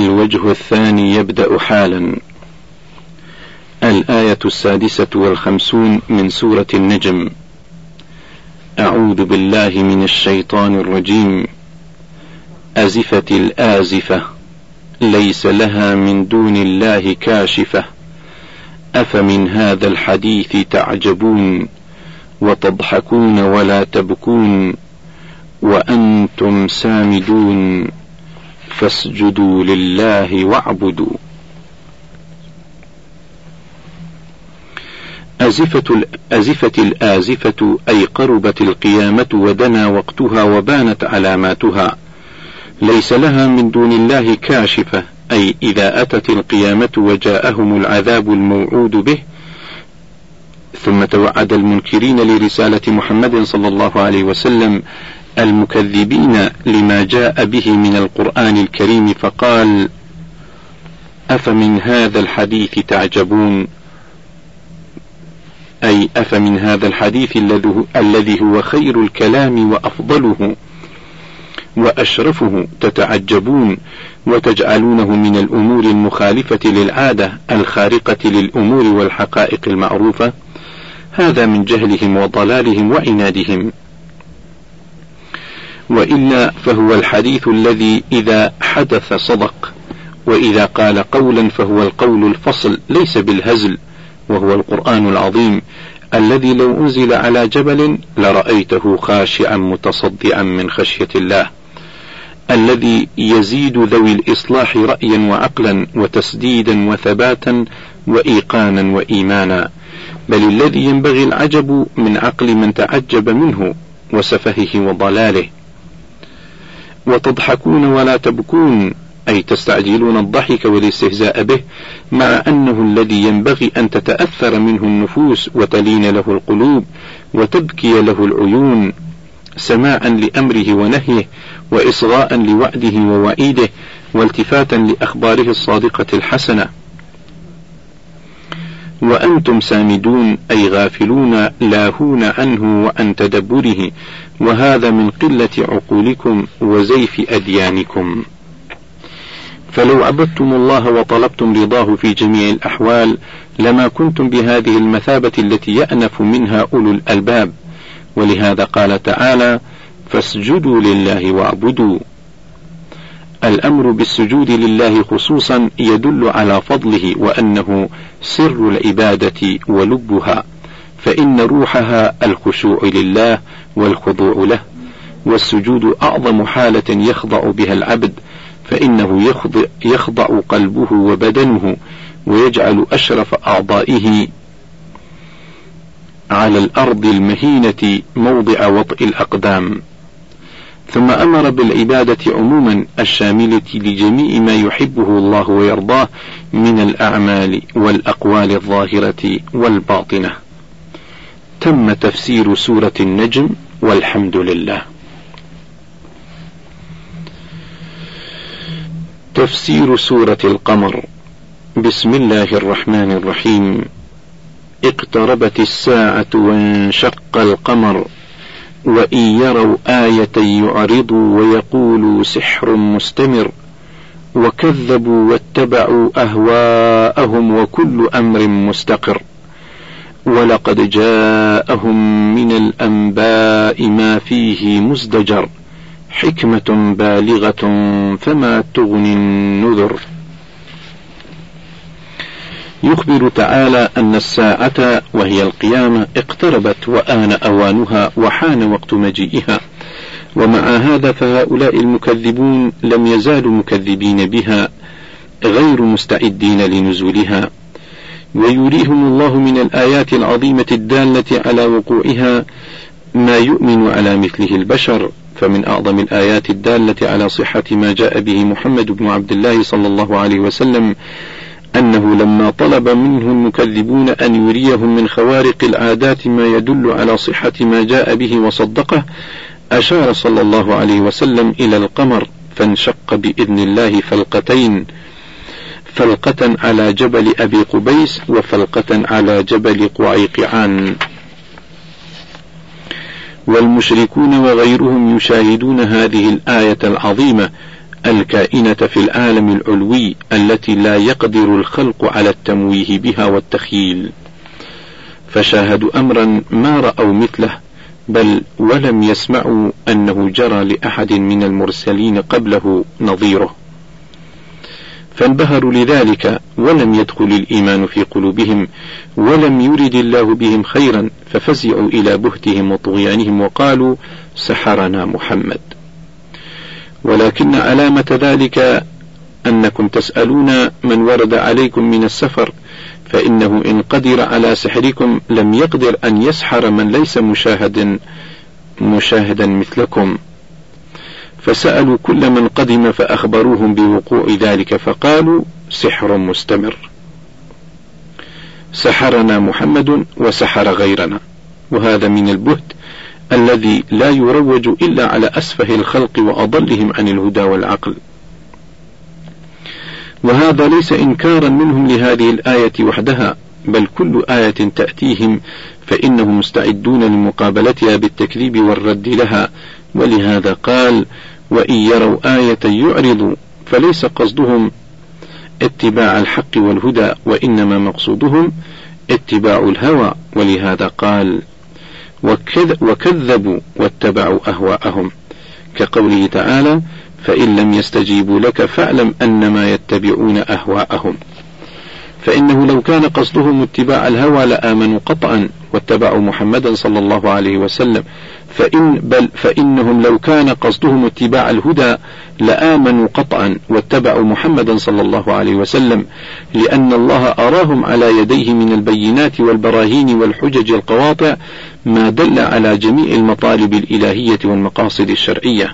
الوجه الثاني يبدأ حالا. الآية 56 من سورة النجم. أعوذ بالله من الشيطان الرجيم. أزفت الآزفة ليس لها من دون الله كاشفة أفمن هذا الحديث تعجبون وتضحكون ولا تبكون وأنتم سامدون فاسجدوا لله واعبدوا. أزفت الآزفة أي قربت القيامة ودنا وقتها وبانت علاماتها. ليس لها من دون الله كاشفة أي إذا أتت القيامة وجاءهم العذاب الموعود به، ثم توعد المنكرين لرسالة محمد صلى الله عليه وسلم المكذبين لما جاء به من القرآن الكريم، فقال: أفمن هذا الحديث تعجبون، أي أفمن هذا الحديث الذي هو خير الكلام وأفضله وأشرفه تتعجبون وتجعلونه من الأمور المخالفة للعادة الخارقة للأمور والحقائق المعروفة. هذا من جهلهم وضلالهم وعنادهم. وإلا فهو الحديث الذي إذا حدث صدق، وإذا قال قولا فهو القول الفصل ليس بالهزل، وهو القرآن العظيم الذي لو أنزل على جبل لرأيته خاشعا متصدعا من خشية الله، الذي يزيد ذوي الإصلاح رأيا وعقلا وتسديدا وثباتا وإيقانا وإيمانا، بل الذي ينبغي العجب من عقل من تعجب منه وسفهه وضلاله. وتضحكون ولا تبكون أي تستعجلون الضحك والاستهزاء به، مع أنه الذي ينبغي أن تتأثر منه النفوس وتلين له القلوب وتبكي له العيون، سماعا لأمره ونهيه وإصغاء لوعده ووعيده والتفاتا لأخباره الصادقة الحسنة. وأنتم سامدون أي غافلون لاهون عنه وعن تدبره، وهذا من قلة عقولكم وزيف أديانكم. فلو عبدتم الله وطلبتم رضاه في جميع الأحوال لما كنتم بهذه المثابة التي يأنف منها أولو الألباب. ولهذا قال تعالى: فاسجدوا لله واعبدوا. الأمر بالسجود لله خصوصا يدل على فضله وأنه سر العبادة ولبها، فإن روحها الخشوع لله والخضوع له، والسجود أعظم حالة يخضع بها العبد، فإنه يخضع قلبه وبدنه ويجعل أشرف أعضائه على الأرض المهينة موضع وطئ الأقدام. ثم أمر بالعبادة عموما الشاملة لجميع ما يحبه الله ويرضاه من الأعمال والأقوال الظاهرة والباطنة. تم تفسير سورة النجم، والحمد لله. تفسير سورة القمر. بسم الله الرحمن الرحيم. اقتربت الساعة وانشق القمر وإن يروا آية يعرضوا ويقولوا سحر مستمر وكذبوا واتبعوا أهواءهم وكل أمر مستقر. ولقد جاءهم من الأنباء ما فيه مزدجر حكمة بالغة فما تغني النذر. يخبر تعالى أن الساعة وهي القيامة اقتربت وآن أوانها وحان وقت مجيئها، ومع هذا فهؤلاء المكذبون لم يزالوا مكذبين بها غير مستعدين لنزولها. ويريهم الله من الآيات العظيمة الدالة على وقوعها ما يؤمن على مثله البشر. فمن أعظم الآيات الدالة على صحة ما جاء به محمد بن عبد الله صلى الله عليه وسلم أنه لما طلب منه المكذبون أن يريهم من خوارق العادات ما يدل على صحة ما جاء به وصدقه، أشار صلى الله عليه وسلم إلى القمر فانشق بإذن الله فلقتين، فلقة على جبل أبي قبيس وفلقة على جبل قعيقعان. والمشركون وغيرهم يشاهدون هذه الآية العظيمة الكائنة في العالم العلوي التي لا يقدر الخلق على التمويه بها والتخيل، فشاهدوا أمرا ما رأوا مثله، بل ولم يسمعوا أنه جرى لأحد من المرسلين قبله نظيره، فانبهروا لذلك ولم يدخل الإيمان في قلوبهم، ولم يرد الله بهم خيرا، ففزعوا إلى بهتهم وطغيانهم وقالوا سحرنا محمد. ولكن علامة ذلك أنكم تسألون من ورد عليكم من السفر، فإنه إن قدر على سحركم لم يقدر أن يسحر من ليس مشاهدا مثلكم. فسألوا كل من قدم فأخبروهم بوقوع ذلك، فقالوا سحر مستمر، سحرنا محمد وسحر غيرنا. وهذا من البهت الذي لا يروج إلا على أسفه الخلق وأضلهم عن الهدى والعقل. وهذا ليس إنكارا منهم لهذه الآية وحدها، بل كل آية تأتيهم فإنهم مستعدون لمقابلتها بالتكذيب والرد لها. ولهذا قال وإن يروا آية يعرضوا، فليس قصدهم اتباع الحق والهدى، وإنما مقصودهم اتباع الهوى. ولهذا قال وكذبوا واتبعوا أهواءهم، كقوله تعالى فإن لم يستجيبوا لك فاعلم أنما يتبعون أهواءهم. فإنه لو كان قصدهم اتباع الهوى لآمنوا قطعا واتبعوا محمدا صلى الله عليه وسلم، فإنهم لو كان قصدهم اتباع الهدى لآمنوا قطعا واتبعوا محمدا صلى الله عليه وسلم، لأن الله أراهم على يديه من البينات والبراهين والحجج القواطع ما دل على جميع المطالب الإلهية والمقاصد الشرعية.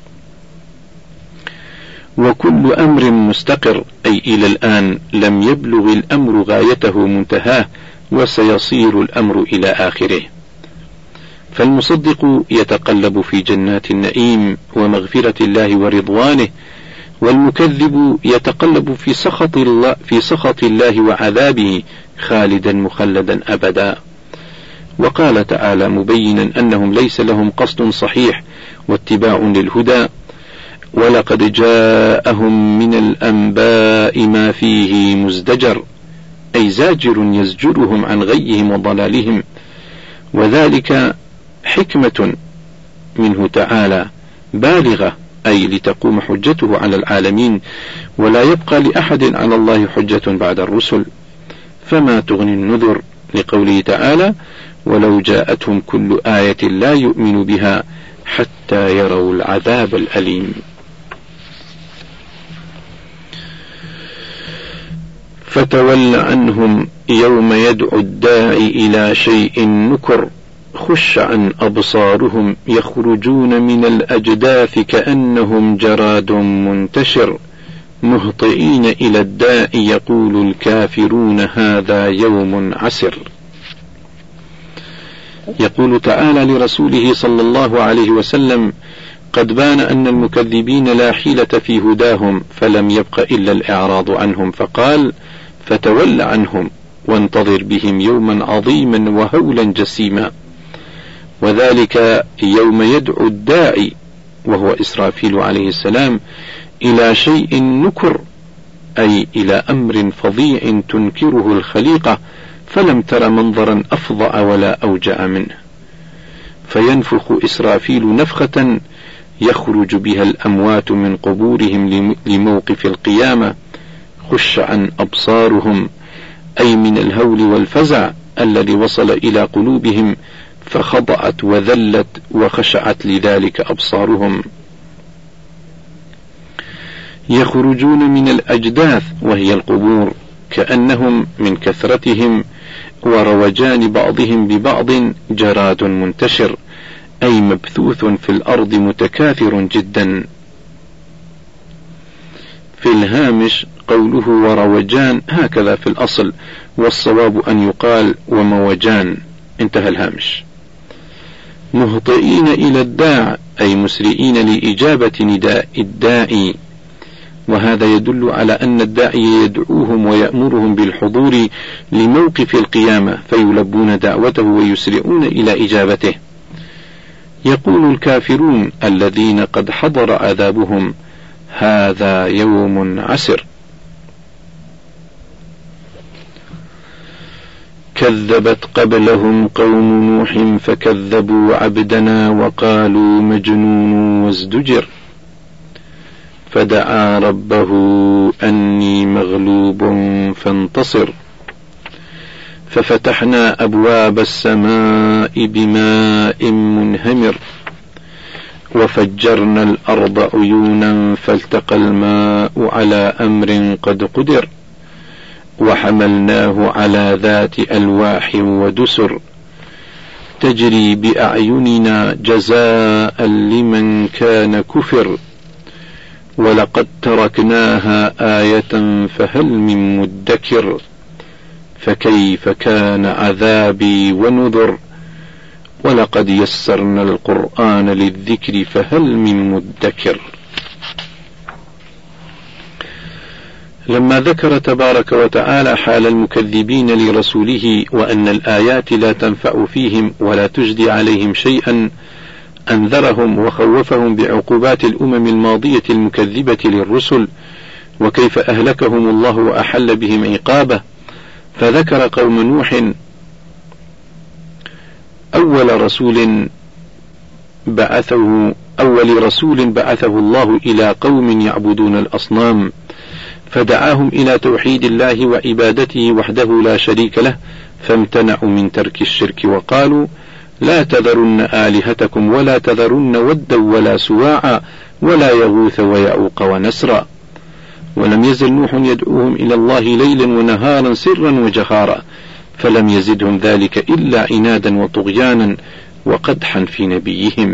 وكل أمر مستقر، أي إلى الآن لم يبلغ الأمر غايته منتهاه، وسيصير الأمر إلى آخره. فالمصدق يتقلب في جنات النعيم ومغفرة الله ورضوانه، والمكذب يتقلب في سخط الله وعذابه خالدا مخلدا أبدا. وقال تعالى مبينا أنهم ليس لهم قصد صحيح واتباع للهدى، ولقد جاءهم من الأنباء ما فيه مزدجر، أي زاجر يزجرهم عن غيهم وضلالهم، وذلك حكمة منه تعالى بالغة، أي لتقوم حجته على العالمين، ولا يبقى لأحد على الله حجة بعد الرسل. فما تغني النذر، لقوله تعالى ولو جاءتهم كل آية لا يؤمن بها حتى يروا العذاب الأليم. فتول عنهم يوم يدعو الداعي إلى شيء نكر، خش عن أبصارهم يخرجون من الأجداث كأنهم جراد منتشر، مهطئين إلى الداء يقول الكافرون هذا يوم عسر. يقول تعالى لرسوله صلى الله عليه وسلم قد بان أن المكذبين لا حيلة في هداهم، فلم يبق إلا الإعراض عنهم، فقال فتول عنهم وانتظر بهم يوما عظيما وهولا جسيما، وذلك يوم يدعو الداعي وهو إسرافيل عليه السلام إلى شيء نكر، أي إلى أمر فظيع تنكره الخليقة، فلم تر منظرا أفظع ولا أوجع منه. فينفخ إسرافيل نفخة يخرج بها الأموات من قبورهم لموقف القيامة، خش عن أبصارهم، أي من الهول والفزع الذي وصل إلى قلوبهم، فخضعت وذلت وخشعت لذلك أبصارهم. يخرجون من الأجداث وهي القبور، كأنهم من كثرتهم وروجان بعضهم ببعض جراد منتشر، أي مبثوث في الأرض متكاثر جدا. في الهامش قوله وروجان هكذا في الأصل، والصواب أن يقال وموجان، انتهى الهامش. مهطئين إلى الداع، أي مسرئين لإجابة نداء الداعي، وهذا يدل على أن الداعي يدعوهم ويأمرهم بالحضور لموقف القيامة، فيلبون دعوته ويسرعون إلى إجابته. يقول الكافرون الذين قد حضر عذابهم هذا يوم عسر. كذبت قبلهم قوم نوح فكذبوا عبدنا وقالوا مجنون وازدجر فدعا ربه أني مغلوب فانتصر ففتحنا أبواب السماء بماء منهمر وفجرنا الأرض عيونا فالتقى الماء على أمر قد قدر وحملناه على ذات ألواح ودسر تجري بأعيننا جزاء لمن كان كفر ولقد تركناها آية فهل من مدكر فكيف كان عذابي ونذر ولقد يسرنا القرآن للذكر فهل من مدكر. لما ذكر تبارك وتعالى حال المكذبين لرسوله وأن الآيات لا تنفع فيهم ولا تجدي عليهم شيئا أنذرهم وخوفهم بعقوبات الأمم الماضية المكذبة للرسل وكيف أهلكهم الله وأحل بهم عقابه، فذكر قوم نوح أول رسول بعثه الله إلى قوم يعبدون الأصنام فدعاهم إلى توحيد الله وعبادته وحده لا شريك له فامتنعوا من ترك الشرك وقالوا لا تذرن آلهتكم ولا تذرن ودا ولا سواعا ولا يغوث ويعوق ونسرا. ولم يزل نوح يدعوهم إلى الله ليلا ونهارا سرا وجهارا فلم يزدهم ذلك إلا عنادا وطغيانا وقدحا في نبيهم.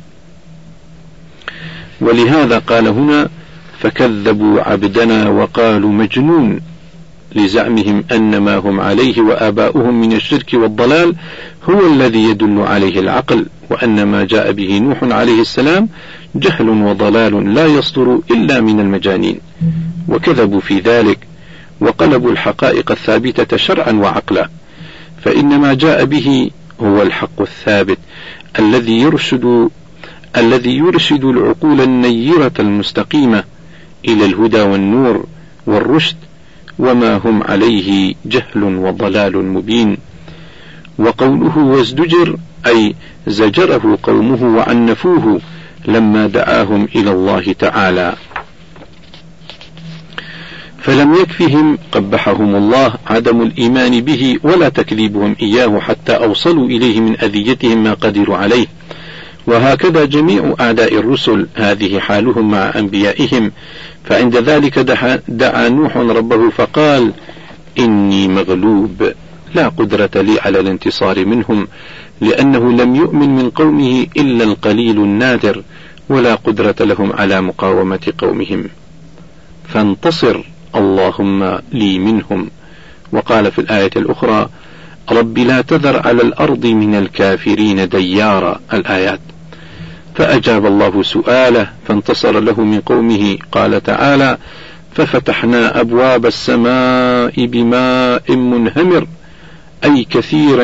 ولهذا قال هنا فكذبوا عبدنا وقالوا مجنون لزعمهم أن ما هم عليه وآباؤهم من الشرك والضلال هو الذي يدل عليه العقل وأن ما جاء به نوح عليه السلام جهل وضلال لا يصدر إلا من المجانين، وكذبوا في ذلك وقلبوا الحقائق الثابتة شرعا وعقلا، فإن ما جاء به هو الحق الثابت الذي يرشد العقول النيرة المستقيمة إلى الهدى والنور والرشد، وما هم عليه جهل وضلال مبين. وقوله وازدجر أي زجره قومه وعنفوه لما دعاهم إلى الله تعالى، فلم يكفهم قبحهم الله عدم الإيمان به ولا تكذيبهم إياه حتى أوصلوا إليه من أذيتهم ما قدروا عليه. وهكذا جميع أعداء الرسل هذه حالهم مع أنبيائهم، فعند ذلك دعا نوح ربه فقال إني مغلوب لا قدرة لي على الانتصار منهم، لأنه لم يؤمن من قومه إلا القليل النادر ولا قدرة لهم على مقاومة قومهم، فانتصر اللهم لي منهم. وقال في الآية الأخرى رب لا تذر على الأرض من الكافرين ديارا الآيات، فأجاب الله سؤاله فانتصر له من قومه. قال تعالى ففتحنا أبواب السماء بماء منهمر أي كثير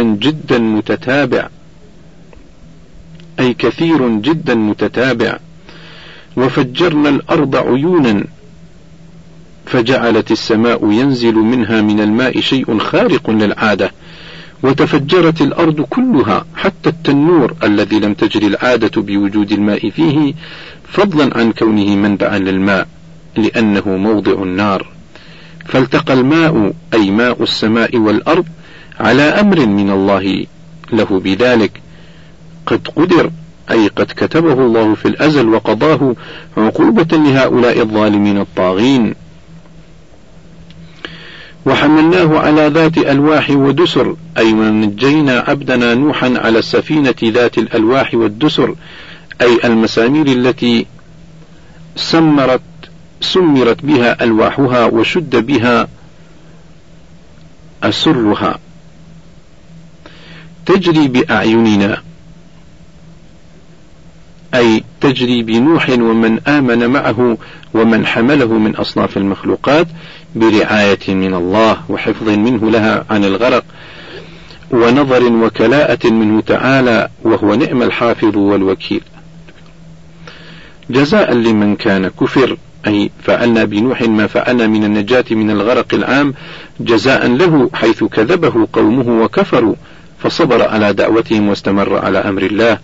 جدا متتابع وفجرنا الأرض عيونا فجعلت السماء ينزل منها من الماء شيء خارق للعادة، وتفجرت الأرض كلها حتى التنور الذي لم تجري العادة بوجود الماء فيه، فضلا عن كونه منبعا للماء لأنه موضع النار. فالتقى الماء أي ماء السماء والأرض على أمر من الله له بذلك قد قدر أي قد كتبه الله في الأزل وقضاه عقوبة لهؤلاء الظالمين الطاغين. وحملناه على ذات ألواح ودسر أي ونجينا عبدنا نوحا على السفينة ذات الألواح والدسر أي المسامير التي سمرت بها ألواحها وشد بها أسرها تجري بأعيننا أي تجري بنوح ومن آمن معه ومن حمله من أصناف المخلوقات برعاية من الله وحفظ منه لها عن الغرق ونظر وكلاءة منه تعالى وهو نعم الحافظ والوكيل، جزاء لمن كان كفر أي فعلنا بنوح ما فعلنا من النجاة من الغرق العام جزاء له، حيث كذبه قومه وكفروا فصبر على دعوتهم واستمر على أمر الله،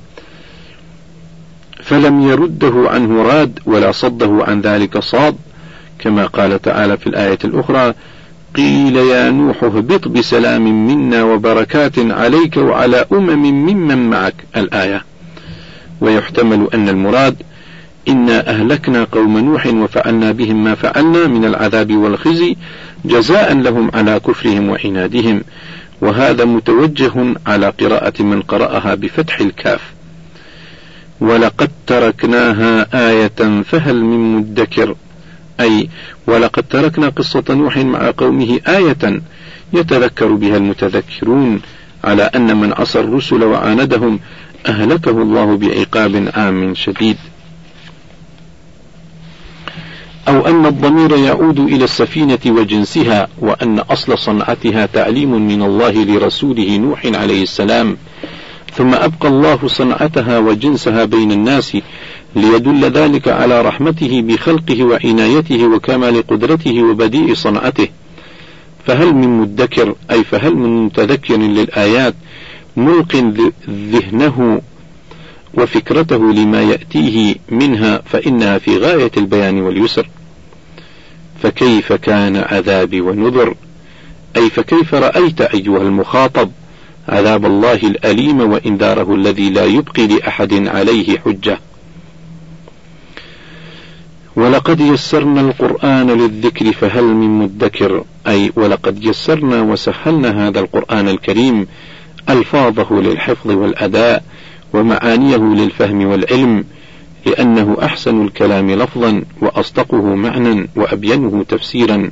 فلم يرده عنه راد ولا صده عن ذلك صاد، كما قال تعالى في الآية الأخرى: قيل يا نوح اهبط بسلام منا وبركات عليك وعلى ممن معك الآية. ويحتمل أن المراد: إنا أهلكنا قوم نوح وفعلنا بهم ما فعلنا من العذاب والخزي جزاء لهم على كفرهم وعنادهم، وهذا متوجه على قراءة من قرأها بفتح الكاف. ولقد تركناها آية فهل من مدكر، أي ولقد تركنا قصة نوح مع قومه آية يتذكر بها المتذكرون على أن من عصى الرسل وعاندهم أهلكه الله بعقاب عام شديد. أو أن الضمير يعود إلى السفينة وجنسها، وأن أصل صنعتها تعليم من الله لرسوله نوح عليه السلام، ثم أبقى الله صنعتها وجنسها بين الناس ليدل ذلك على رحمته بخلقه وعنايته وكمال قدرته وبديع صنعته. فهل من مدكر، أي فهل من متذكر للآيات ملق ذهنه وفكرته لما يأتيه منها، فإنها في غاية البيان واليسر. فكيف كان عذابي ونذر، أي فكيف رأيت أيها المخاطب عذاب الله الأليم وإنذاره الذي لا يبقي لأحد عليه حجة. ولقد يسرنا القرآن للذكر فهل من مدكر، أي ولقد يسرنا وسهلنا هذا القرآن الكريم ألفاظه للحفظ والأداء ومعانيه للفهم والعلم، لأنه أحسن الكلام لفظا وأصدقه معنى وأبينه تفسيرا.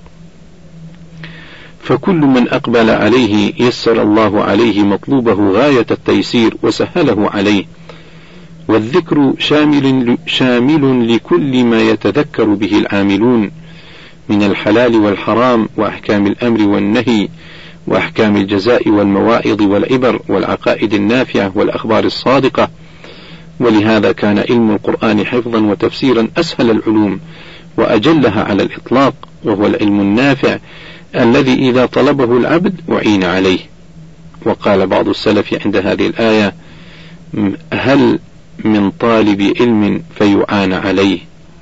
فكل من أقبل عليه يسر الله عليه مطلوبه غاية التيسير وسهله عليه. والذكر شامل لكل ما يتذكر به العاملون من الحلال والحرام وأحكام الأمر والنهي وأحكام الجزاء والمواعظ والعبر والعقائد النافعة والأخبار الصادقة. ولهذا كان علم القرآن حفظا وتفسيرا أسهل العلوم وأجلها على الإطلاق، وهو العلم النافع الذي إذا طلبه العبد أعين عليه. وقال بعض السلف عند هذه الآية: هل من طالب علم فيعان عليه.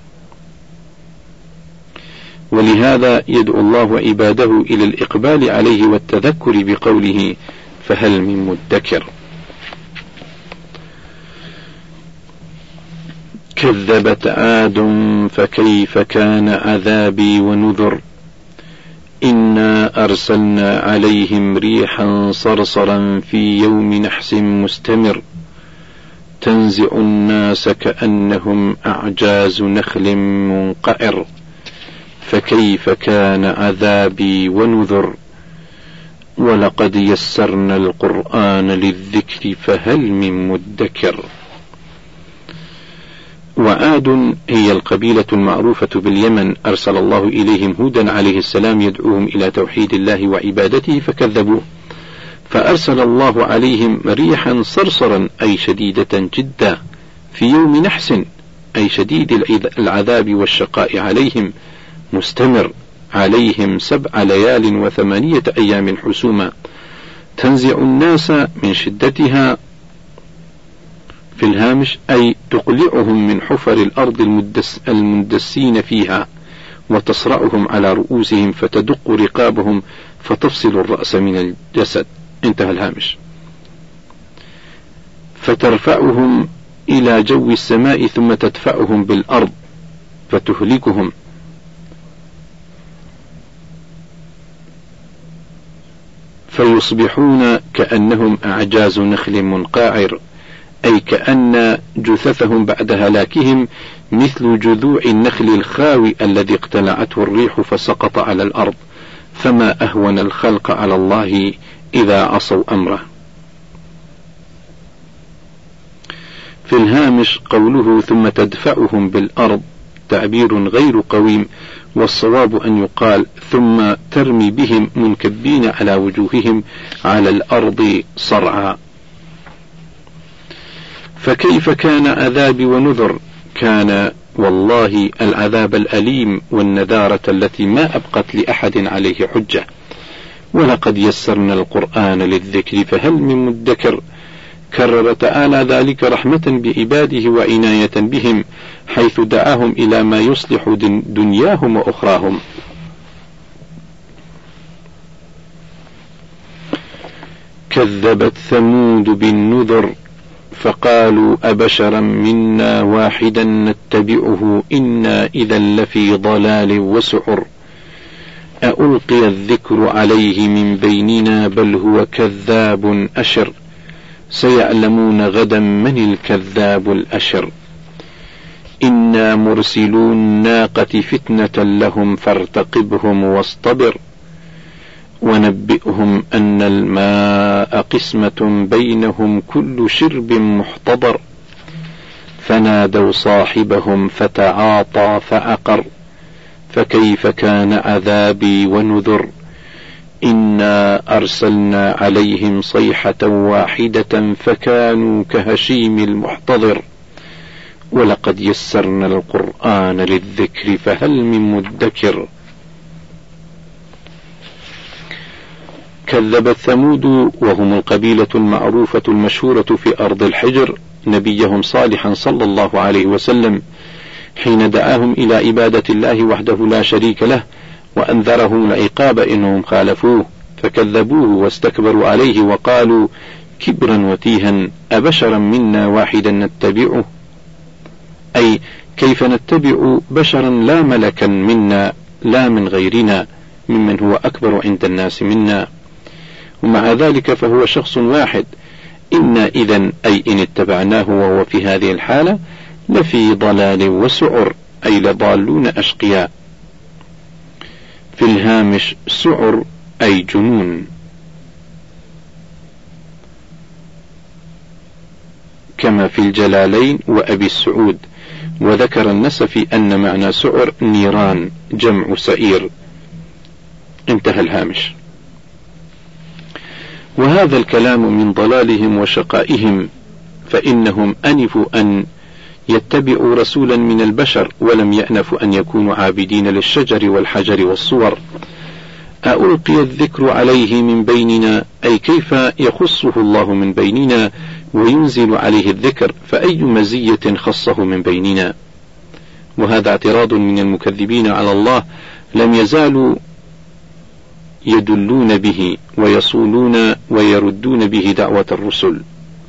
ولهذا يدعو الله عباده إلى الإقبال عليه والتذكر بقوله: فهل من مدكر. كذبت عاد فكيف كان عذابي ونذر، إنا أرسلنا عليهم ريحا صرصرا في يوم نحس مستمر تنزع الناس كأنهم أعجاز نخل منقعر، فكيف كان عذابي ونذر. ولقد يسرنا القرآن للذكر فهل من مدكر. وعاد هي القبيلة المعروفة باليمن، أرسل الله إليهم هودا عليه السلام يدعوهم إلى توحيد الله وعبادته فكذبوه، فأرسل الله عليهم ريحا صرصرا أي شديدة جدا في يوم نحس أي شديد العذاب والشقاء عليهم، مستمر عليهم 7 ليال و8 أيام حسوما، تنزع الناس من شدتها في الهامش أي تقلعهم من حفر الأرض المندسين فيها، وتصرعهم على رؤوسهم فتدق رقابهم فتفصل الرأس من الجسد. انتهى الهامش. فترفعهم إلى جو السماء ثم تدفعهم بالأرض فتهلكهم. فيصبحون كأنهم أعجاز نخل منقعر، أي كأن جثثهم بعد هلاكهم مثل جذوع النخل الخاوي الذي اقتلعته الريح فسقط على الأرض، فما أهون الخلق على الله إذا عصوا أمره. في الهامش قوله ثم تدفعهم بالأرض تعبير غير قويم، والصواب أن يقال ثم ترمي بهم منكبين على وجوههم على الأرض صرعا. فكيف كان عذابي ونذر، كان والله العذاب الأليم والنذارة التي ما أبقت لأحد عليه حجة. ولقد يسرنا القرآن للذكر فهل من مدكر. كرر تعالى ذلك رحمة بعباده وعناية بهم، حيث دعاهم إلى ما يصلح دنياهم وأخراهم. كذبت ثمود بالنذر فقالوا أبشرا منا واحدا نتبعه إنا إذا لفي ضلال وسعر أألقي الذكر عليه من بيننا بل هو كذاب أشر سيعلمون غدا من الكذاب الأشر إنا مرسلو الناقة فتنة لهم فارتقبهم واصطبر ونبئهم أن الماء قسمة بينهم كل شرب محتضر فنادوا صاحبهم فتعاطى فعقر فكيف كان عذابي ونذر إنا أرسلنا عليهم صيحة واحدة فكانوا كهشيم المحتضر ولقد يسرنا القرآن للذكر فهل من مدكر. كذبت ثمود وهم القبيلة المعروفة المشهورة في أرض الحجر نبيهم صالحا صلى الله عليه وسلم حين دعاهم إلى عبادة الله وحده لا شريك له وأنذرهم العقاب إنهم خالفوه فكذبوه واستكبروا عليه وقالوا كبرا وتيها أبشرا منا واحدا نتبعه، أي كيف نتبع بشرا لا ملكا منا لا من غيرنا ممن هو أكبر عند الناس منا، ومع ذلك فهو شخص واحد. إنا إذن أي إن اتبعناه وهو في هذه الحالة لفي ضلال وسعر أي لضالون أشقياء. في الهامش سعر أي جنون، كما في الجلالين وأبي السعود. وذكر النسفي أن معنى سعر نيران جمع سعير. انتهى الهامش. وهذا الكلام من ضلالهم وشقائهم، فإنهم أنفوا أن يتبعوا رسولا من البشر ولم يأنفوا أن يكونوا عابدين للشجر والحجر والصور. ألقي الذكر عليه من بيننا أي كيف يخصه الله من بيننا وينزل عليه الذكر، فأي مزية خصه من بيننا. وهذا اعتراض من المكذبين على الله لم يزالوا يدلون به ويصولون ويردون به دعوة الرسل.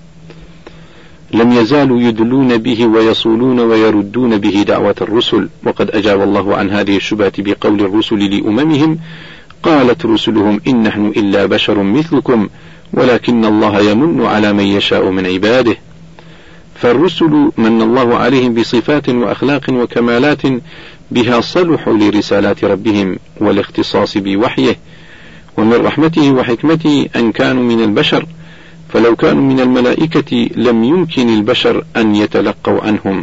لم يزالوا يدلون به ويصولون ويردون به دعوة الرسل. وقد أجاب الله عن هذه الشبهة بقول الرسل لأممهم قالت رسلهم إن نحن إلا بشر مثلكم ولكن الله يمن على من يشاء من عباده. فالرسل من الله عليهم بصفات وأخلاق وكمالات بها صلحوا لرسالات ربهم والاختصاص بوحيه، ومن رحمته وحكمته أن كانوا من البشر، فلو كانوا من الملائكة لم يمكن البشر أن يتلقوا عنهم،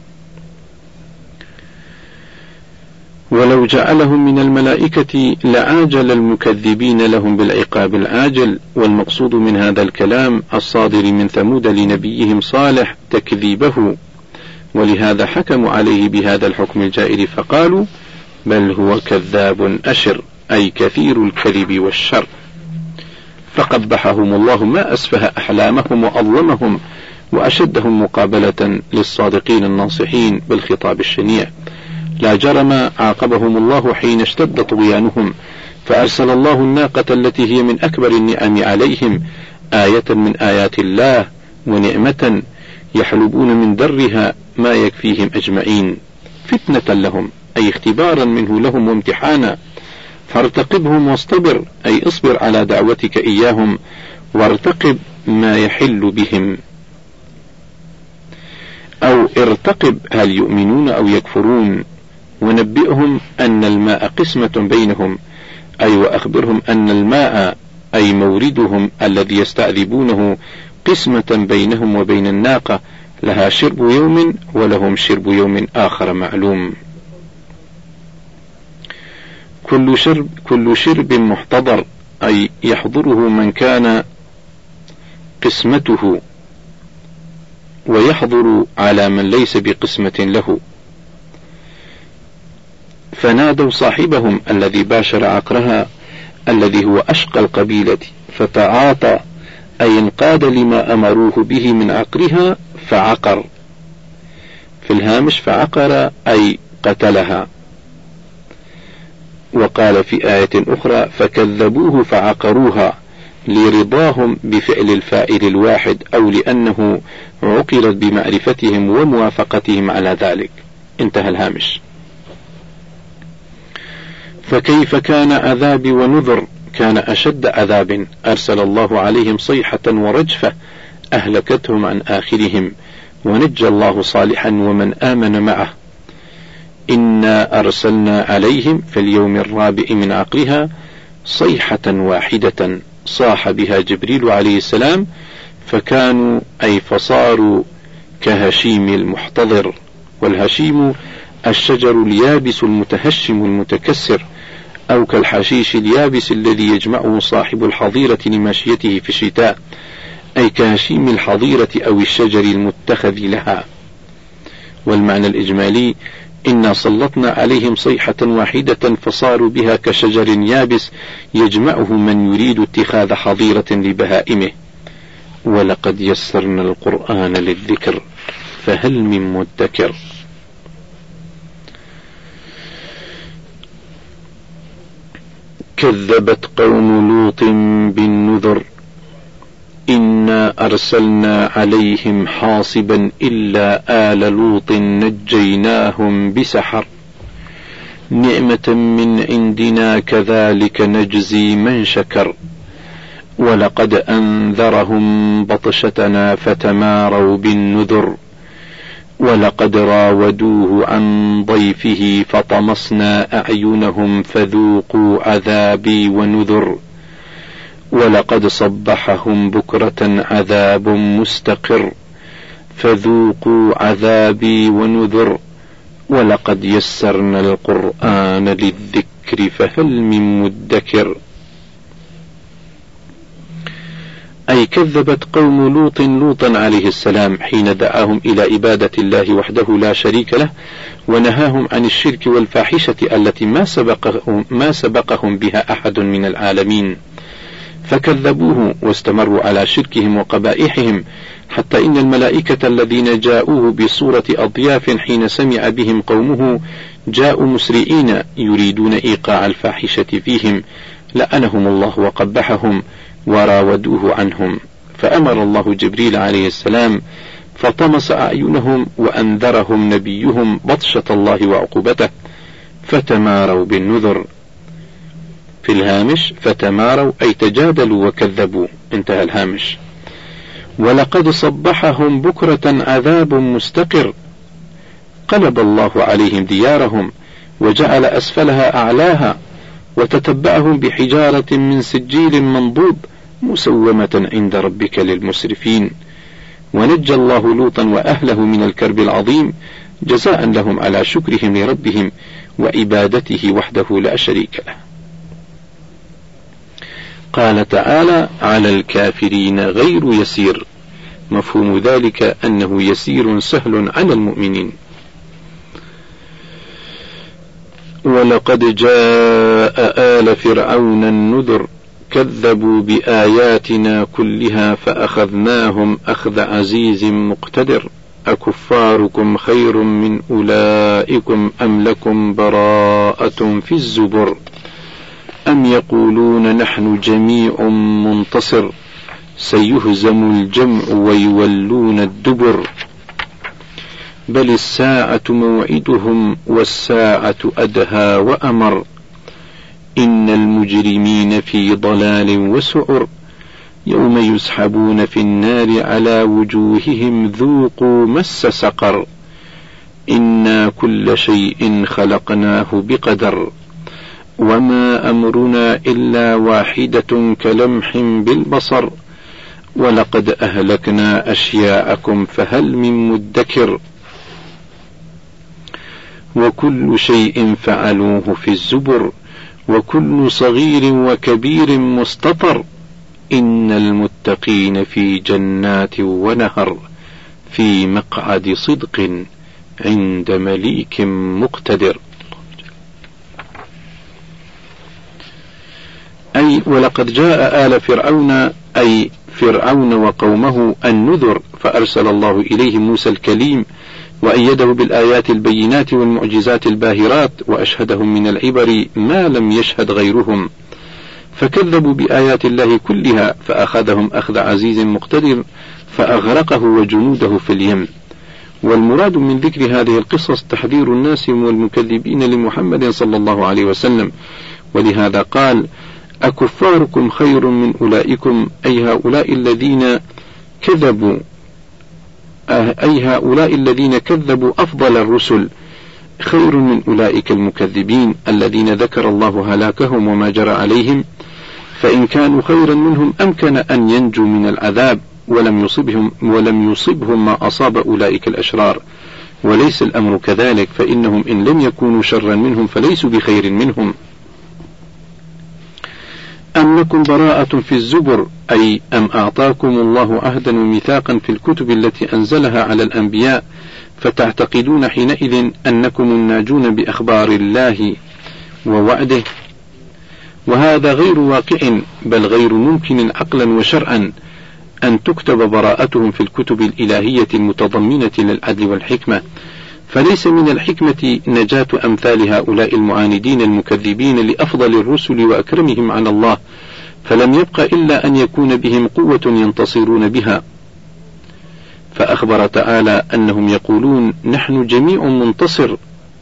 ولو جعلهم من الملائكة لعاجل المكذبين لهم بالعقاب العاجل. والمقصود من هذا الكلام الصادر من ثمود لنبيهم صالح تكذيبه، ولهذا حكموا عليه بهذا الحكم الجائر فقالوا بل هو كذاب أشر أي كثير الكذب والشر. فقبحهم الله ما أسفه أحلامهم وأظلمهم وأشدهم مقابلة للصادقين الناصحين بالخطاب الشنيع. لا جرم عاقبهم الله حين اشتد طغيانهم، فأرسل الله الناقة التي هي من أكبر النعم عليهم آية من آيات الله ونعمة يحلبون من درها ما يكفيهم أجمعين، فتنة لهم أي اختبارا منه لهم وامتحانا. فارتقبهم واصطبر أي اصبر على دعوتك إياهم وارتقب ما يحل بهم، أو ارتقب هل يؤمنون أو يكفرون. ونبئهم أن الماء قسمة بينهم أي وأخبرهم أن الماء أي موردهم الذي يستعذبونه قسمة بينهم وبين الناقة، لها شرب يوم ولهم شرب يوم آخر معلوم. كل شرب محتضر أي يحضره من كان قسمته ويحضر على من ليس بقسمة له. فنادوا صاحبهم الذي باشر عقرها الذي هو أشقى القبيلة فتعاطى أي انقاد لما أمروه به من عقرها فعقر. في الهامش فعقر أي قتلها. وقال في آية أخرى فكذبوه فعقروها لرضاهم بفعل الفاعل الواحد أو لأنه عقرت بمعرفتهم وموافقتهم على ذلك. انتهى الهامش. فكيف كان عذابي ونذر؟ كان أشد عذاب، أرسل الله عليهم صيحة ورجفة أهلكتهم عن آخرهم، ونجى الله صالحا ومن آمن معه. إنا أرسلنا عليهم في اليوم الرابع من عقرها صيحة واحدة صاح بها جبريل عليه السلام فكانوا أي فصاروا كهشيم المحتضر. والهشيم الشجر اليابس المتهشم المتكسر، أو كالحشيش اليابس الذي يجمعه صاحب الحظيرة لماشيته في الشتاء، أي كهشيم الحظيرة أو الشجر المتخذ لها. والمعنى الإجمالي إنا سلطنا عليهم صيحة واحدة فصاروا بها كشجر يابس يجمعه من يريد اتخاذ حظيرة لبهائمه. ولقد يسرنا القرآن للذكر فهل من مدكر. كذبت قوم لوط بالنذر إنا أرسلنا عليهم حاصبا إلا آل لوط نجيناهم بسحر نعمة من عندنا كذلك نجزي من شكر. ولقد أنذرهم بطشتنا فتماروا بالنذر ولقد راودوه عن ضيفه فطمسنا أعينهم فذوقوا عذابي ونذر. ولقد صبحهم بكرة عذاب مستقر فذوقوا عذابي ونذر. ولقد يسرنا القرآن للذكر فهل من مدكر. أي كذبت قوم لوط لوطا عليه السلام حين دعاهم إلى عبادة الله وحده لا شريك له ونهاهم عن الشرك والفاحشة التي ما سبقهم بها أحد من العالمين، فكذبوه واستمروا على شركهم وقبائحهم، حتى إن الملائكة الذين جاءوه بصورة أضياف حين سمع بهم قومه جاءوا مسرعين يريدون إيقاع الفاحشة فيهم، لعنهم الله وقبحهم وراودوه عنهم. فأمر الله جبريل عليه السلام فطمس أعينهم وأنذرهم نبيهم بطشة الله وعقوبته فتماروا بالنذر. في الهامش فتماروا أي تجادلوا وكذبوا. انتهى الهامش. ولقد صبحهم بكرة عذاب مستقر قلب الله عليهم ديارهم وجعل أسفلها أعلاها وتتبعهم بحجارة من سجيل منضود مسومة عند ربك للمسرفين. ونجى الله لوطا وأهله من الكرب العظيم جزاء لهم على شكرهم لربهم وعبادته وحده لا شريك له. قال تعالى على الكافرين غير يسير، مفهوم ذلك أنه يسير سهل على المؤمنين. ولقد جاء آل فرعون النذر كذبوا بآياتنا كلها فأخذناهم أخذ عزيز مقتدر. أكفاركم خير من أولئكم أم لكم براءة في الزبر أم يقولون نحن جميع منتصر سيهزم الجمع ويولون الدبر بل الساعة موعدهم والساعة أدهى وأمر إن المجرمين في ضلال وسعر يوم يسحبون في النار على وجوههم ذوقوا مس سقر إنا كل شيء خلقناه بقدر وما أمرنا إلا واحدة كلمح بالبصر ولقد أهلكنا أشياءكم فهل من مدكر وكل شيء فعلوه في الزبر وكل صغير وكبير مستطر إن المتقين في جنات ونهر في مقعد صدق عند مليك مقتدر. أي ولقد جاء آل فرعون أي فرعون وقومه النذر، فأرسل الله إليهم موسى الكليم وأيده بالآيات البينات والمعجزات الباهرات، وأشهدهم من العبر ما لم يشهد غيرهم، فكذبوا بآيات الله كلها فأخذهم أخذ عزيز مقتدر فأغرقه وجنوده في اليم. والمراد من ذكر هذه القصص تحذير الناس والمكذبين لمحمد صلى الله عليه وسلم، ولهذا قال: أكفاركم خير من أولئكم أي هؤلاء الذين كذبوا أفضل الرسل خير من أولئك المكذبين الذين ذكر الله هلاكهم وما جرى عليهم، فإن كانوا خيرا منهم أمكن أن ينجوا من العذاب ولم يصبهم ما أصاب أولئك الأشرار، وليس الأمر كذلك، فإنهم إن لم يكونوا شرا منهم فليسوا بخير منهم. أم لكم براءة في الزبر أي أم أعطاكم الله عهدا وميثاقا في الكتب التي أنزلها على الأنبياء فتعتقدون حينئذ أنكم الناجون بأخبار الله ووعده، وهذا غير واقع بل غير ممكن عقلا وشرعا أن تكتب براءتهم في الكتب الإلهية المتضمنة للعدل والحكمة، فليس من الحكمة نجاة أمثال هؤلاء المعاندين المكذبين لأفضل الرسل وأكرمهم على الله، فلم يبق إلا أن يكون بهم قوة ينتصرون بها. فأخبر تعالى أنهم يقولون نحن جميع منتصر.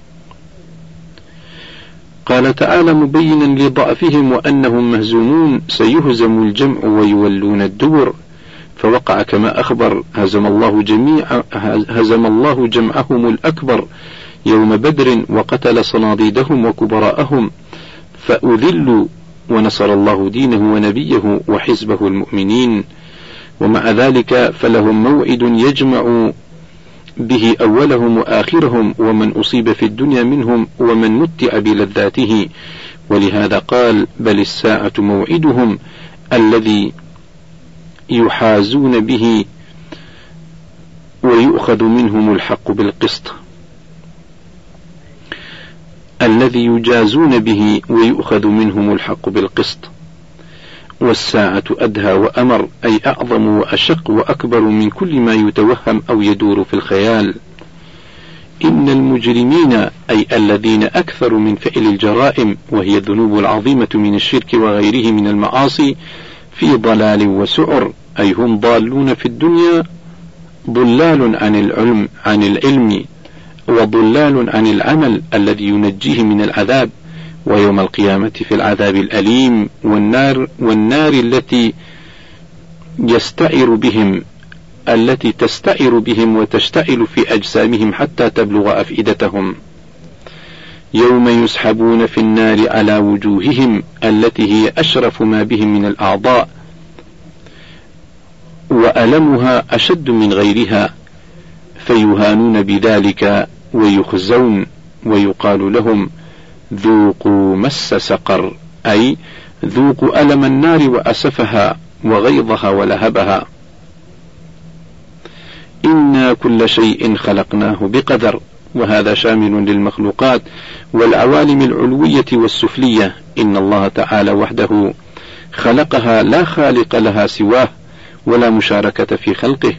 قال تعالى مبينا لضعفهم وأنهم مهزومون سيهزم الجمع ويولون الدبر، فوقع كما أخبر هزم الله جمعهم الأكبر يوم بدر وقتل صناديدهم وكبراءهم فأذلوا، ونصر الله دينه ونبيه وحزبه المؤمنين. ومع ذلك فلهم موعد يجمع به أولهم وآخرهم ومن أصيب في الدنيا منهم ومن متع بلذاته، ولهذا قال بل الساعة موعدهم الذي يحازون به ويؤخذ منهم الحق بالقسط، الذي يجازون به ويؤخذ منهم الحق بالقسط. والساعة أدهى وأمر أي أعظم وأشق وأكبر من كل ما يتوهم أو يدور في الخيال. إن المجرمين أي الذين أكثروا من فعل الجرائم وهي الذنوب العظيمة من الشرك وغيره من المعاصي في ضلال وسعر، أي هم ضالون في الدنيا ضلال عن العلم وضلال عن العمل الذي ينجيه من العذاب، ويوم القيامة في العذاب الأليم والنار التي تستعر بهم وتشتعل في أجسامهم حتى تبلغ أفئدتهم، يوم يسحبون في النار على وجوههم التي هي أشرف ما بهم من الأعضاء وألمها أشد من غيرها، فيهانون بذلك ويخزون ويقال لهم ذوقوا مس سقر، أي ذوقوا ألم النار وأسفها وغيظها ولهبها. إنا كل شيء خلقناه بقدر، وهذا شامل للمخلوقات والعوالم العلوية والسفلية. إن الله تعالى وحده خلقها لا خالق لها سواه ولا مشاركة في خلقه،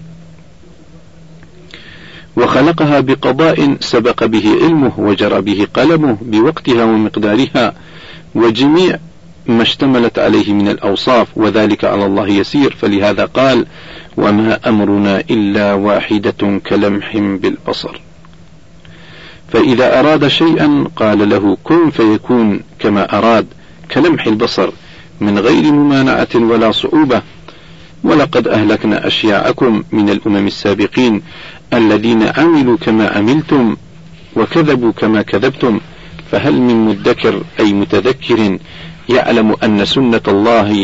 وخلقها بقضاء سبق به علمه وجرى به قلمه بوقتها ومقدارها وجميع ما اشتملت عليه من الأوصاف، وذلك على الله يسير. فلهذا قال وما أمرنا إلا واحدة كلمح بالبصر، فإذا أراد شيئا قال له كن فيكون كما أراد كلمح البصر من غير ممانعة ولا صعوبة. ولقد أهلكنا أشياعكم من الأمم السابقين الذين عملوا كما عملتم وكذبوا كما كذبتم، فهل من مدكر أي متذكر يعلم أن سنة الله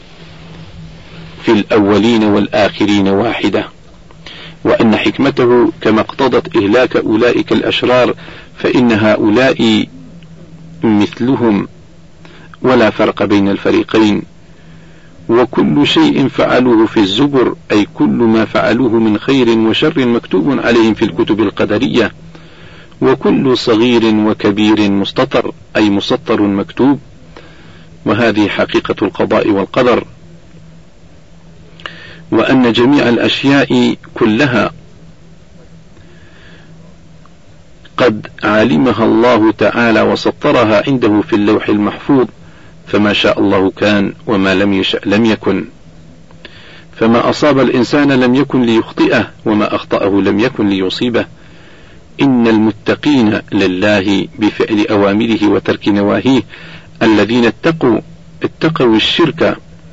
في الأولين والآخرين واحدة، وأن حكمته كما اقتضت إهلاك أولئك الأشرار فإن هؤلاء مثلهم ولا فرق بين الفريقين. وكل شيء فعلوه في الزبر أي كل ما فعلوه من خير وشر مكتوب عليهم في الكتب القدرية، وكل صغير وكبير مستطر أي مسطر مكتوب. وهذه حقيقة القضاء والقدر، وأن جميع الأشياء كلها قد علمها الله تعالى وسطرها عنده في اللوح المحفوظ، فما شاء الله كان وما لم يشأ لم يكن، فما أصاب الإنسان لم يكن ليخطئه، وما أخطأه لم يكن ليصيبه. إن المتقين لله بفعل أوامره وترك نواهيه الذين اتقوا الشرك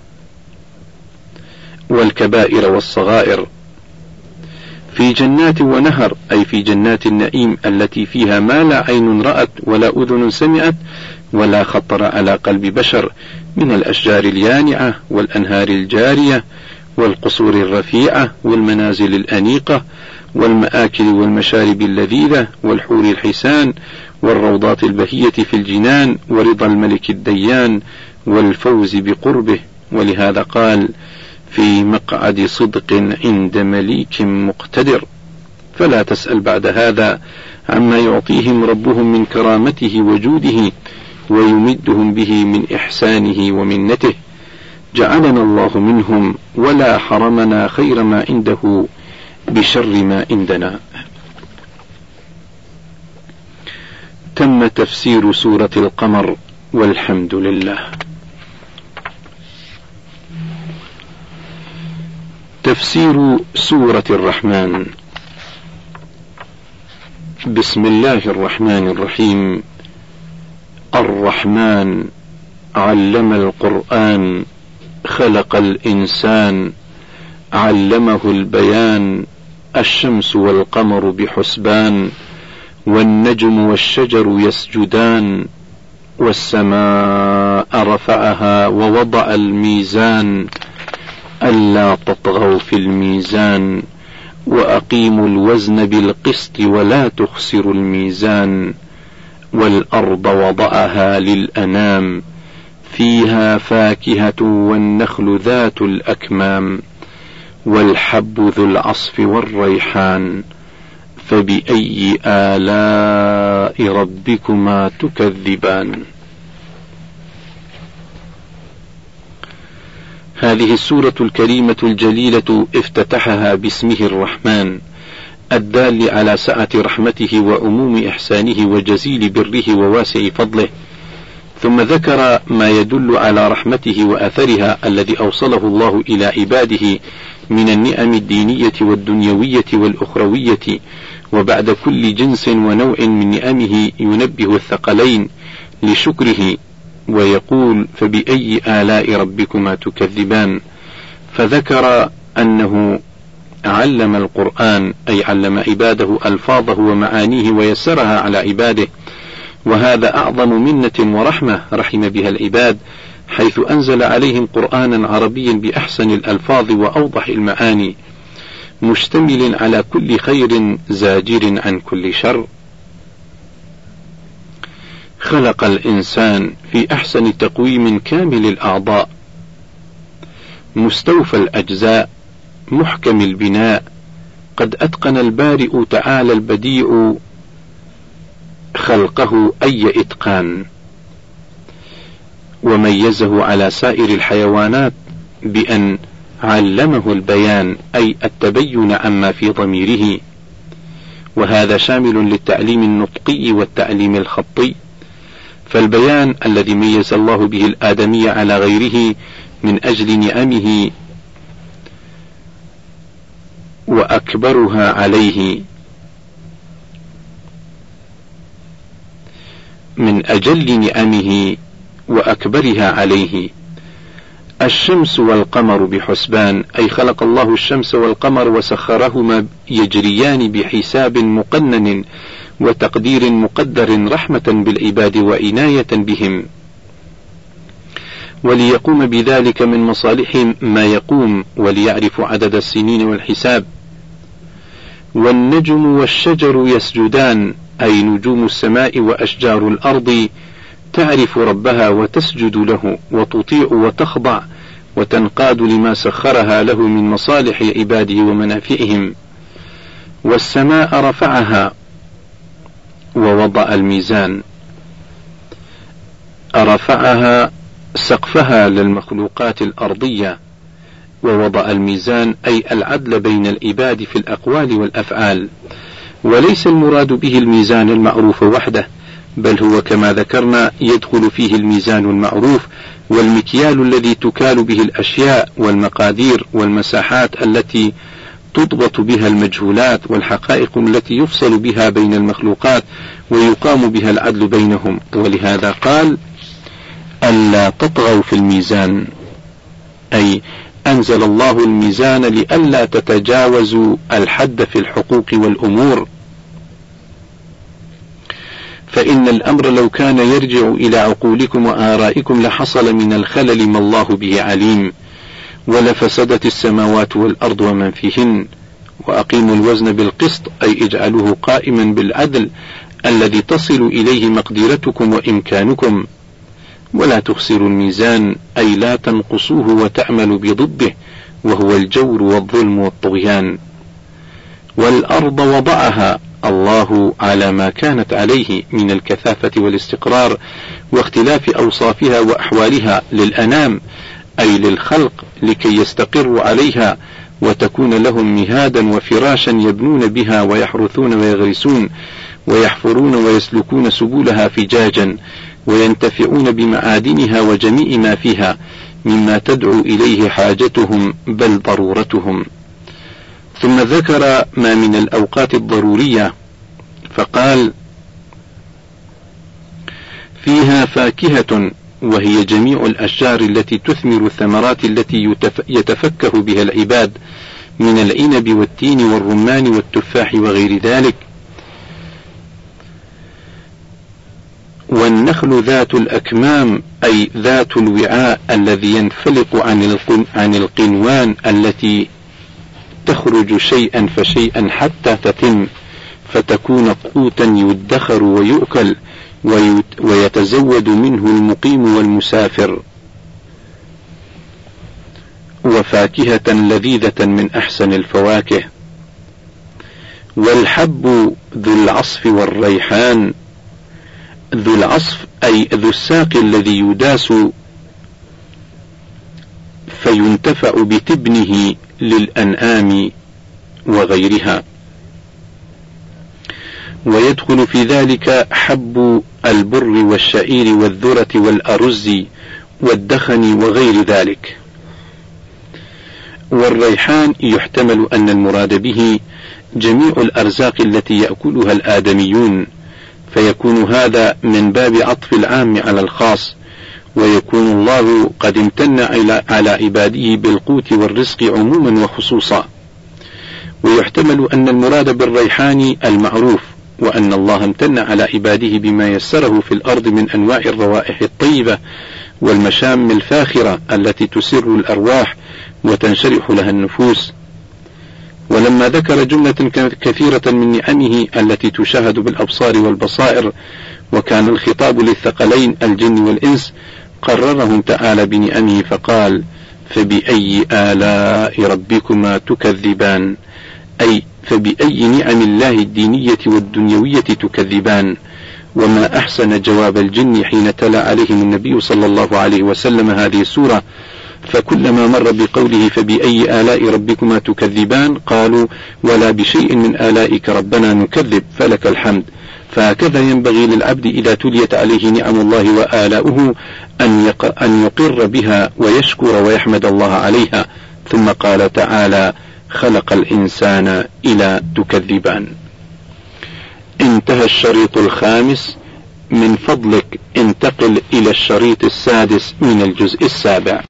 والكبائر والصغائر في جنات ونهر، أي في جنات النعيم التي فيها ما لا عين رأت ولا أذن سمعت ولا خطر على قلب بشر، من الأشجار اليانعة والأنهار الجارية والقصور الرفيعة والمنازل الأنيقة والمآكل والمشارب اللذيذة والحور الحسان والروضات البهية في الجنان ورضا الملك الديان والفوز بقربه. ولهذا قال: في مقعد صدق عند مليك مقتدر. فلا تسأل بعد هذا عما يعطيهم ربهم من كرامته وجوده ويمدهم به من إحسانه ومنته. جعلنا الله منهم ولا حرمنا خير ما عنده بشر ما عندنا. تم تفسير سورة القمر، والحمد لله. تفسير سورة الرحمن. بسم الله الرحمن الرحيم. الرحمن علم القرآن، خلق الإنسان، علمه البيان. الشمس والقمر بحسبان، والنجم والشجر يسجدان. والسماء رفعها ووضع الميزان، ألا تطغوا في الميزان، وأقيموا الوزن بالقسط ولا تخسروا الميزان. والأرض وضعها للأنام، فيها فاكهة والنخل ذات الأكمام، والحب ذو العصف والريحان. فبأي آلاء ربكما تكذبان. هذه السورة الكريمة الجليلة افتتحها باسمه الرحمن، الدال على سعة رحمته وعموم إحسانه وجزيل بره وواسع فضله، ثم ذكر ما يدل على رحمته وأثرها الذي أوصله الله إلى عباده من النعم الدينية والدنيوية والأخروية. وبعد كل جنس ونوع من نعمه ينبه الثقلين لشكره ويقول: فبأي آلاء ربكما تكذبان. فذكر أنه علم القرآن، أي علم عباده ألفاظه ومعانيه ويسرها على عباده، وهذا أعظم منة ورحمة رحم بها العباد، حيث أنزل عليهم قرآنا عربيا بأحسن الألفاظ وأوضح المعاني، مشتمل على كل خير زاجر عن كل شر. خلق الإنسان في أحسن تقويم كامل الأعضاء، مستوفى الأجزاء، محكم البناء، قد أتقن البارئ تعالى البديع خلقه أي إتقان، وميزه على سائر الحيوانات بأن علمه البيان، أي التبين عما في ضميره، وهذا شامل للتعليم النطقي والتعليم الخطي. فالبيان الذي ميز الله به الآدمي على غيره من أجل نعمه وأكبرها عليه، من أجل نعمه وأكبرها عليه. الشمس والقمر بحسبان، أي خلق الله الشمس والقمر وسخرهما يجريان بحساب مقنن وتقدير مقدر، رحمة بالعباد وعناية بهم، وليقوم بذلك من مصالحهم ما يقوم، وليعرفوا عدد السنين والحساب. والنجم والشجر يسجدان، أي نجوم السماء وأشجار الأرض تعرف ربها وتسجد له وتطيع وتخضع وتنقاد لما سخرها له من مصالح عباده ومنافعهم. والسماء رفعها ووضع الميزان، رفعها سقفها للمخلوقات الأرضية، ووضع الميزان أي العدل بين العباد في الأقوال والأفعال. وليس المراد به الميزان المعروف وحده، بل هو كما ذكرنا يدخل فيه الميزان المعروف والمكيال الذي تكال به الأشياء، والمقادير والمساحات التي تضبط بها المجهولات، والحقائق التي يفصل بها بين المخلوقات ويقام بها العدل بينهم. ولهذا قال: ألا تطغوا في الميزان، أي أنزل الله الميزان لئلا تتجاوزوا الحد في الحقوق والأمور، فإن الأمر لو كان يرجع إلى عقولكم وآرائكم لحصل من الخلل ما الله به عليم، ولفسدت السماوات والأرض ومن فيهن. وأقيموا الوزن بالقسط، أي اجعلوه قائما بالعدل الذي تصل إليه مقدرتكم وإمكانكم، ولا تخسروا الميزان، أي لا تنقصوه وتعملوا بضده، وهو الجور والظلم والطغيان. والأرض وضعها الله على ما كانت عليه من الكثافة والاستقرار واختلاف أوصافها وأحوالها للأنام، أي للخلق، لكي يستقروا عليها وتكون لهم مهادا وفراشا يبنون بها ويحرثون ويغرسون ويحفرون ويسلكون سبلها فجاجا، وينتفعون بمعادنها وجميع ما فيها مما تدعو إليه حاجتهم بل ضرورتهم. ثم ذكر ما من الأوقات الضرورية فقال: فيها فاكهة، وهي جميع الأشجار التي تثمر الثمرات التي يتفكه بها العباد من العنب والتين والرمان والتفاح وغير ذلك، والنخل ذات الأكمام، أي ذات الوعاء الذي ينفلق عن القنوان التي تخرج شيئا فشيئا حتى تتم، فتكون قوتا يدخر ويؤكل ويتزود منه المقيم والمسافر، وفاكهة لذيذة من أحسن الفواكه. والحب ذو العصف والريحان، ذو العصف أي ذو الساق الذي يداس فينتفع بتبنه للأنعام وغيرها، ويدخل في ذلك حب البر والشعير والذرة والأرز والدخن وغير ذلك. والريحان يحتمل أن المراد به جميع الأرزاق التي يأكلها الآدميون، فيكون هذا من باب عطف العام على الخاص، ويكون الله قد امتن على عباده بالقوت والرزق عموما وخصوصا. ويحتمل أن المراد بالريحان المعروف، وأن الله امتن على عباده بما يسره في الأرض من أنواع الروائح الطيبة والمشام الفاخرة التي تسر الأرواح وتنشرح لها النفوس. ولما ذكر جملة كثيرة من نعمه التي تشاهد بالأبصار والبصائر، وكان الخطاب للثقلين الجن والإنس، قررهم تعالى بنعمه فقال: فبأي آلاء ربكما تكذبان، أي فبأي نعم الله الدينية والدنيوية تكذبان. وما أحسن جواب الجن حين تلا عليهم النبي صلى الله عليه وسلم هذه السورة، فكلما مر بقوله فبأي آلاء ربكما تكذبان قالوا: ولا بشيء من آلائك ربنا نكذب، فلك الحمد. فهكذا ينبغي للعبد إذا تليت عليه نعم الله وآلاؤه أن يقر بها ويشكر ويحمد الله عليها. ثم قال تعالى: خلق الإنسان إلى تكذبان. انتهى الشريط الخامس. من فضلك انتقل إلى الشريط السادس من الجزء السابع.